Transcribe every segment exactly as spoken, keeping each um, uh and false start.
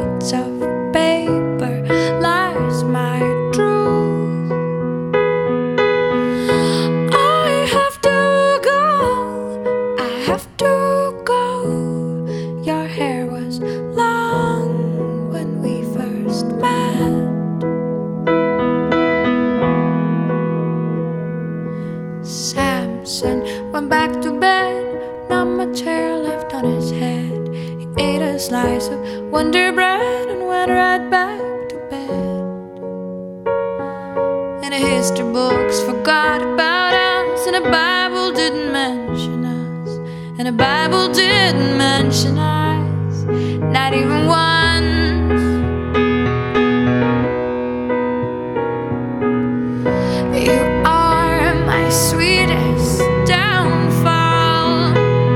sheets of paper lies my truth. I have to go, I have to go. Your hair was long when we first met. Samson went back to bed, not much hair left on his head. He ate a slice of Wonder Bread and went right back to bed. And the history books forgot about us, and the Bible didn't mention us, and the Bible didn't mention us, not even once. You are my sweetest downfall.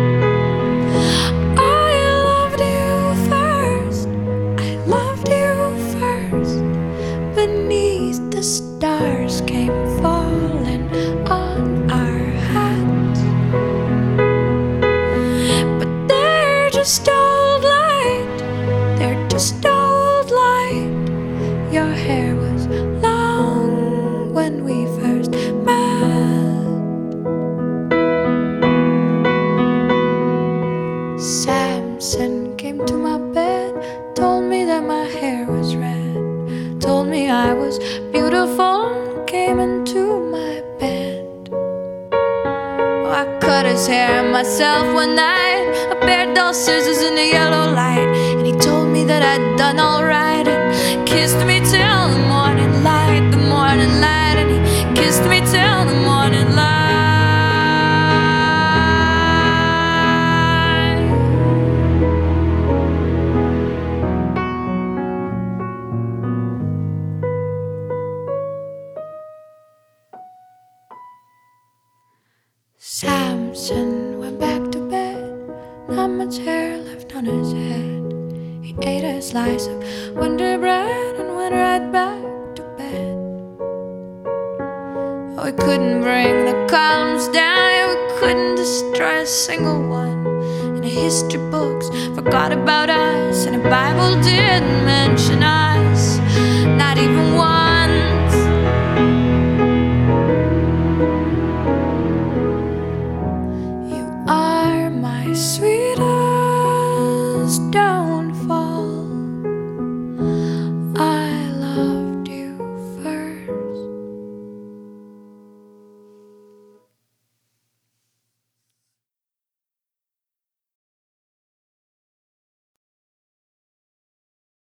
I loved you first, I loved you first. Beneath the stars came falling on our hats, but they're just old light, they're just old light. Your hair was long when we first met. Samson came to my bed, told me that my hair was red, told me I was beautiful, came into my bed. Oh, I cut his hair myself one night, a pair of dull scissors in the yellow light, and he told me that I'd done alright, and kissed me till the morning light, the morning light, and he kissed me till the morning light. Samson went back to bed, not much hair left on his head. He ate a slice of Wonder Bread and went right back to bed. Oh, we couldn't bring the columns down, we couldn't destroy a single one. And the history books forgot about us, and the Bible didn't mention